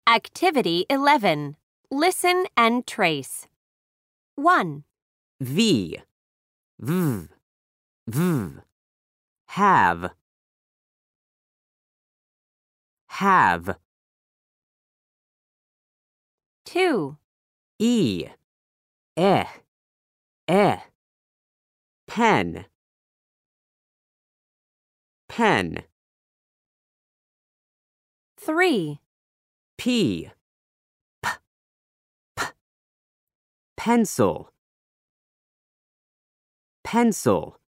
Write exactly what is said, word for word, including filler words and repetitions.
Activity eleven. Listen and trace. one. V, v, v. Have, have. two. E, eh, eh. Pen, pen. three. P, p, p. Pencil, pencil.